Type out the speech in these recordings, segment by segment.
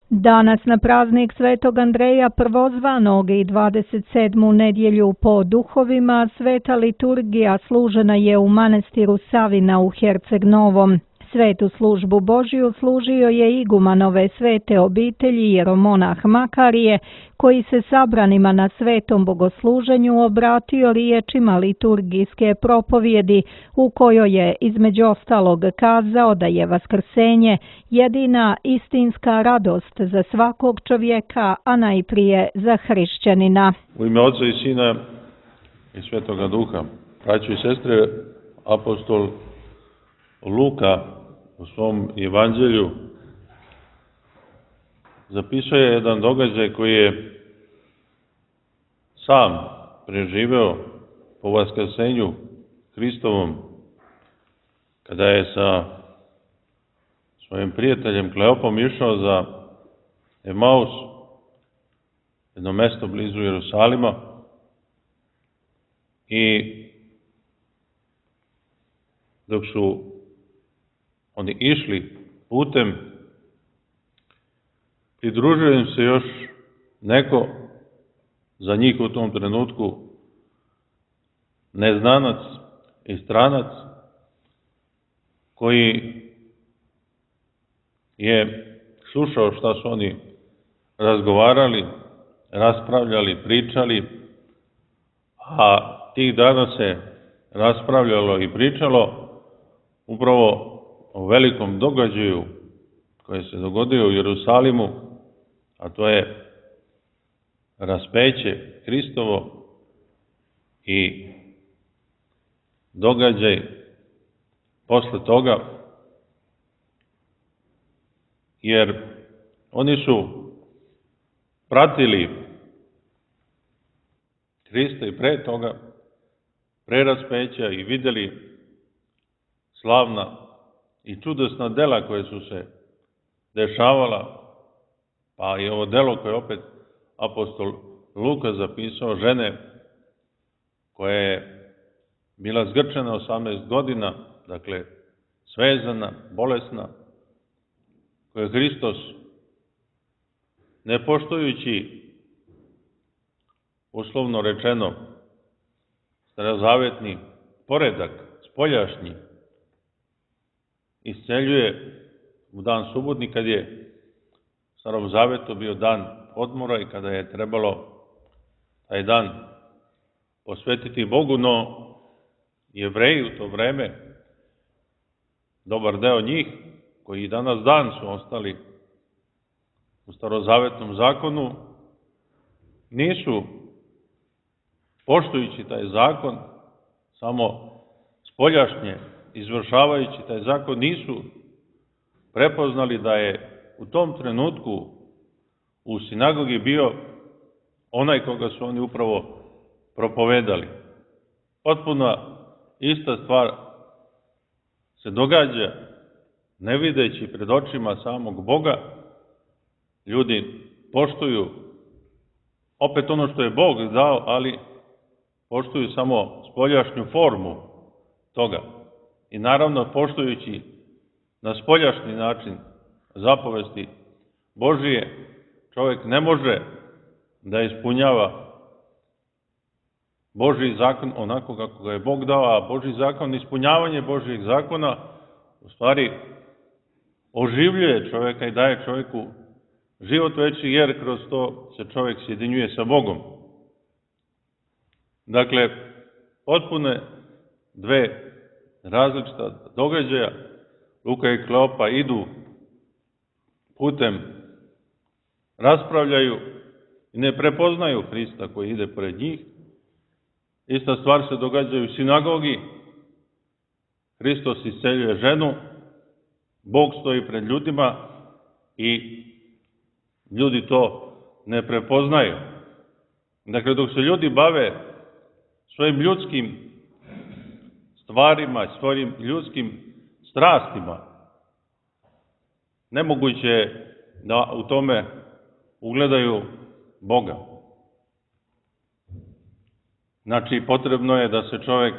Danas na praznik Svetog Andreja Prvozvanog i 27. nedjelju po duhovima sveta liturgija služena je u manastiru Savina u Herceg-Novom. Svetu službu Božiju služio je igumanove svete obitelji jeromonah Makarije, koji se sabranima na svetom bogosluženju obratio riječima liturgijske propovjedi, u kojoj je između ostalog kazao da je vaskrsenje jedina istinska radost za svakog čovjeka, a najprije za hrišćanina. U ime Oca i Sina i Svetoga Duha, braćo i sestre, apostol Luka u svom evanđelju zapisuje jedan događaj koji je sam preživeo po vaskrsenju Hristovom, kada je sa svojim prijateljem Kleopom išao za Emaus, jedno mesto blizu Jerusalima, i dok su oni išli putem, pridružio im se još neko, za njih u tom trenutku neznanac i stranac, koji je slušao šta su oni razgovarali, raspravljali, pričali, a tih dana se raspravljalo i pričalo upravo o velikom događaju koji se dogodio u Jerusalimu, a to je raspeće Hristovo i događaj posle toga, jer oni su pratili Hrista i pre toga, pre raspeća, i vidjeli slavna i čudesna dela koje su se dešavala, pa i ovo delo koje opet apostol Luka zapisao, žene koja je bila zgrčena 18 godina, dakle svezana, bolesna, koja je Hristos, ne poštujući uslovno rečeno starozavetni poredak, spoljašnji, isceljuje u dan subotni, kad je u Starom Zavetu bio dan odmora i kada je trebalo taj dan posvetiti Bogu, no Jevreji u to vreme, dobar deo njih, koji i danas dan su ostali u starozavetnom zakonu, nisu, poštujući taj zakon, samo spoljašnje izvršavajući taj zakon, nisu prepoznali da je u tom trenutku u sinagogi bio onaj koga su oni upravo propovedali. Potpuno ista stvar se događa, ne videći pred očima samog Boga. Ljudi poštuju opet ono što je Bog dao, ali poštuju samo spoljašnju formu toga. I naravno, poštujući na spoljašnji način zapovesti Božije, čovjek ne može da ispunjava Božji zakon onako kako ga je Bog dao, a Božji zakon, ispunjavanje Božjih zakona, u stvari oživljuje čovjeka i daje čovjeku život veći, jer kroz to se čovjek sjedinjuje sa Bogom. Dakle, potpune dve različita događaja. Luka i Kleopa idu putem, raspravljaju i ne prepoznaju Hrista koji ide pred njih. Ista stvar se događa u sinagogi. Hristos isceljuje ženu, Bog stoji pred ljudima i ljudi to ne prepoznaju. Dakle, dok se ljudi bave svojim ljudskim stvarima, svojim ljudskim strastima, nemoguće je da u tome ugledaju Boga. Znači, potrebno je da se čovjek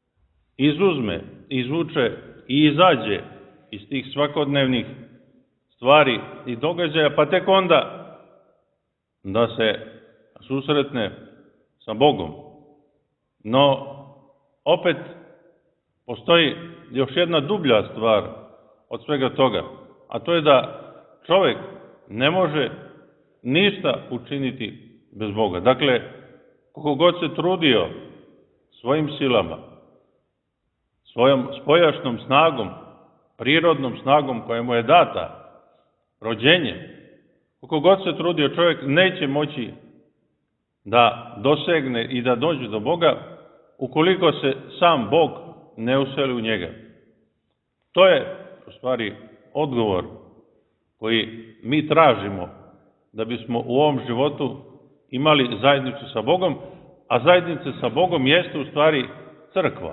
izuzme, izvuče i izađe iz tih svakodnevnih stvari i događaja, pa tek onda da se susretne sa Bogom. No, opet postoji još jedna dublja stvar od svega toga, a to je da čovjek ne može ništa učiniti bez Boga. Dakle, koliko god se trudio svojim silama, svojom spojašnom snagom, prirodnom snagom koja mu je data rođenjem, koliko god se trudio, čovjek neće moći da dosegne i da dođe do Boga ukoliko se sam Bog ne useli u njega. To je u stvari odgovor koji mi tražimo da bismo u ovom životu imali zajednicu sa Bogom, a zajednica sa Bogom jeste u stvari crkva.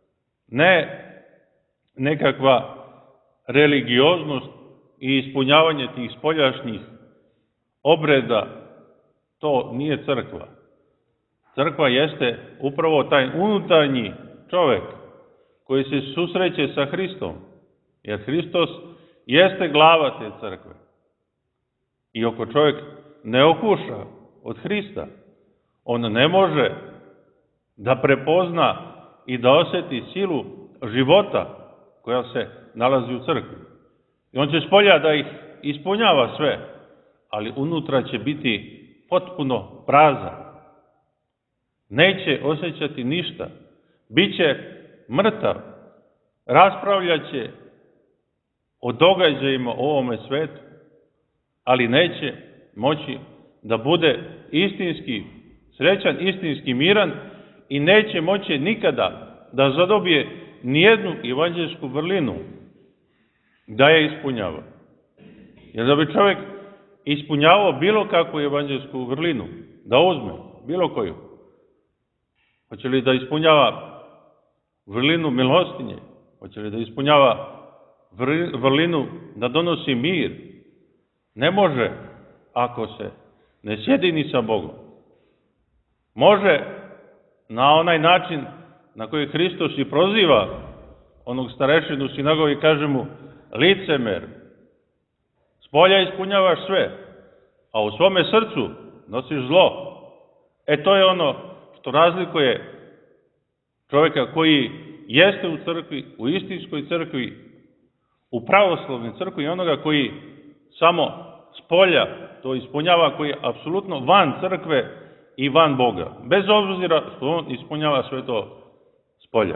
Ne nekakva religioznost i ispunjavanje tih spoljašnjih obreda, to nije crkva. Crkva jeste upravo taj unutarnji čovjek koji se susreće sa Hristom, jer Hristos jeste glava te crkve. I ako čovjek ne okuša od Hrista, on ne može da prepozna i da osjeti silu života koja se nalazi u crkvi. I on će spolja da ih ispunjava sve, ali unutra će biti potpuno prazan. Neće osjećati ništa. Biće mrtav. Raspravljat će o događajima u ovome svetu, ali neće moći da bude istinski srećan, istinski miran i neće moći nikada da zadobije nijednu evanđelsku vrlinu da je ispunjava. Jer da bi čovjek ispunjavao bilo kakvu evanđelsku vrlinu, da uzme bilo koju, hoće li da ispunjava vrlinu milostinje, hoće li da ispunjava vrlinu da donosi mir, ne može ako se ne sjedini sa Bogom. Može na onaj način na koji Hristos i proziva onog starešinu sinagoge i kaže mu licemer, spolja ispunjavaš sve, a u svome srcu nosiš zlo. To je ono što razlikuje čovjeka koji jeste u crkvi, u istinskoj crkvi, u pravoslavnoj crkvi i onoga koji samo spolja to ispunjava, koji je apsolutno van crkve i van Boga. Bez obzira što on ispunjava sve to spolja.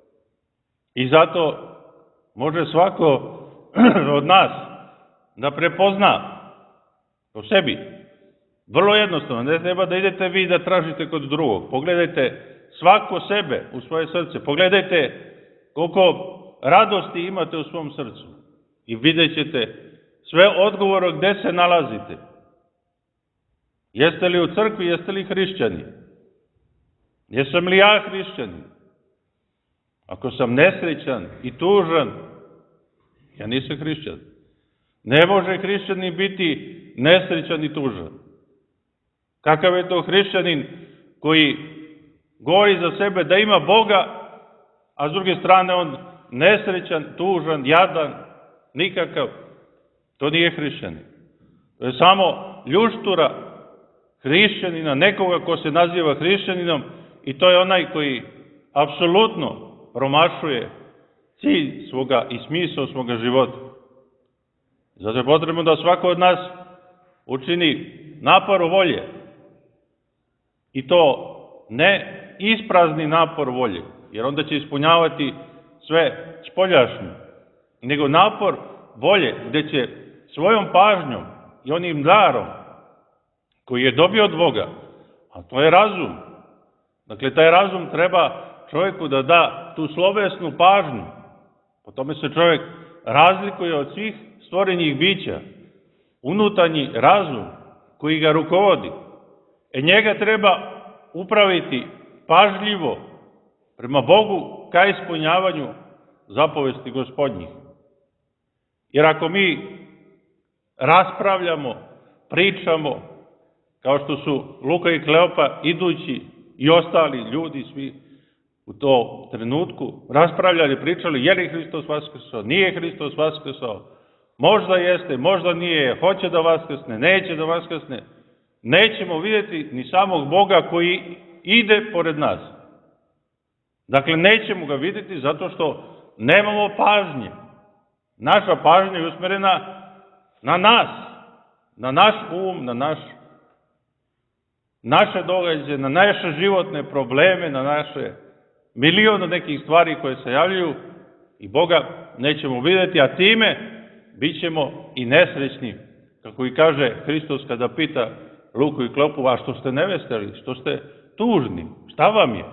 I zato može svako od nas da prepozna po sebi. Vrlo jednostavno, ne treba da idete vi da tražite kod drugog. Pogledajte svako sebe u svoje srce. Pogledajte koliko radosti imate u svom srcu. I vidjet ćete sve odgovore gde se nalazite. Jeste li u crkvi, jeste li hrišćani? Jesam li ja hrišćanin? Ako sam nesrećan i tužan, ja nisam hrišćan. Ne može hrišćanin biti nesrećan i tužan. Kakav je to hrišćanin koji govori za sebe da ima Boga, a s druge strane on nesrećan, tužan, jadan, nikakav. To nije hrišćanin. To je samo ljuštura hrišćanina, nekoga ko se naziva hrišćaninom, i to je onaj koji apsolutno promašuje cilj svoga i smisao svoga života. Zato je potrebno da svako od nas učini napor volje. I to ne isprazni napor volje, jer onda će ispunjavati sve spoljašnje, nego napor volje gde će svojom pažnjom i onim darom koji je dobio od Boga, a to je razum. Dakle, taj razum treba čovjeku da da tu slovesnu pažnju. Po tome se čovjek razlikuje od svih stvorenih bića. Unutarnji razum koji ga rukovodi. Njega treba upraviti pažljivo prema Bogu ka ispunjavanju zapovesti Gospodnjih. Jer ako mi raspravljamo, pričamo, kao što su Luka i Kleopa idući i ostali ljudi svi u tom trenutku raspravljali, pričali je li Hristos vaskrsao, nije Hristos vaskrsao, možda jeste, možda nije, hoće da vaskrsne, neće da vaskrsne, nećemo vidjeti ni samog Boga koji ide pored nas. Dakle, nećemo ga vidjeti zato što nemamo pažnje. Naša pažnja je usmjerena na nas, na naš um, na naše događaje, na naše životne probleme, na naše milione nekih stvari koje se javljaju i Boga nećemo vidjeti, a time bit ćemo i nesrećni. Kako i kaže Hristos kada pita Luku i Klopu, a što ste nevesteli, što ste tužni, šta vam je?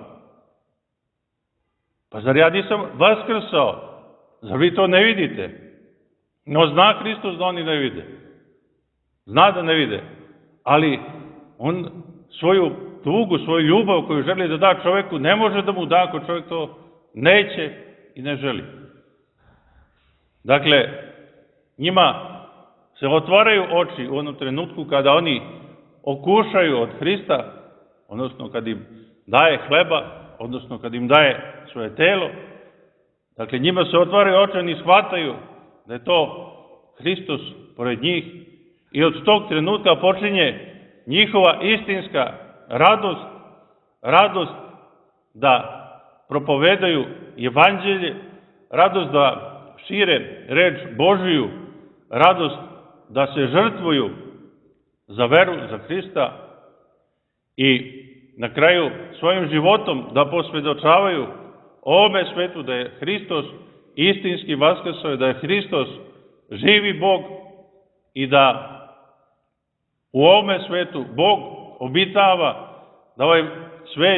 Pa zar ja nisam vaskrsao? Zar vi to ne vidite? No zna Hristos da oni ne vide. Zna da ne vide. Ali on svoju tugu, svoju ljubav koju želi da da čoveku, ne može da mu da ako čovjek to neće i ne želi. Dakle, njima se otvaraju oči u onom trenutku kada oni okušaju od Hrista, odnosno kad im daje hleba, odnosno kad im daje svoje telo. Dakle, njima se otvaraju oči, oni shvataju da je to Hristos pored njih i od tog trenutka počinje njihova istinska radost da propovedaju evanđelje, radost da šire reč Božiju, radost da se žrtvuju za veru, za Hrista i na kraju svojim životom da posvjedočavaju ovome svetu da je Hristos istinski vaskrsao, da je Hristos živi Bog i da u ovome svetu Bog obitava da ovaj svet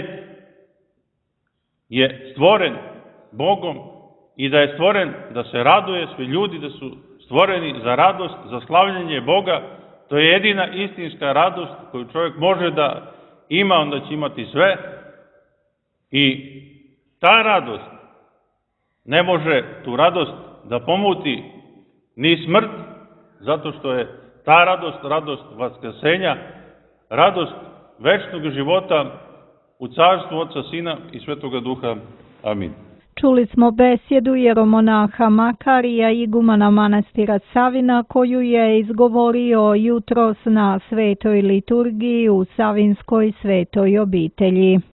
je stvoren Bogom i da je stvoren da se raduje, svi ljudi da su stvoreni za radost, za slavljenje Boga. To je jedina istinska radost koju čovjek može da ima, onda će imati sve. I ta radost ne može tu radost da pomuti ni smrt, zato što je ta radost vaskrsenja, radost večnog života u carstvu Oca, Sina i Svetoga Duha. Amin. Čuli smo besjedu jeromonaha Makarija, igumana manastira Savina, koju je izgovorio jutros na svetoj liturgiji u Savinskoj svetoj obitelji.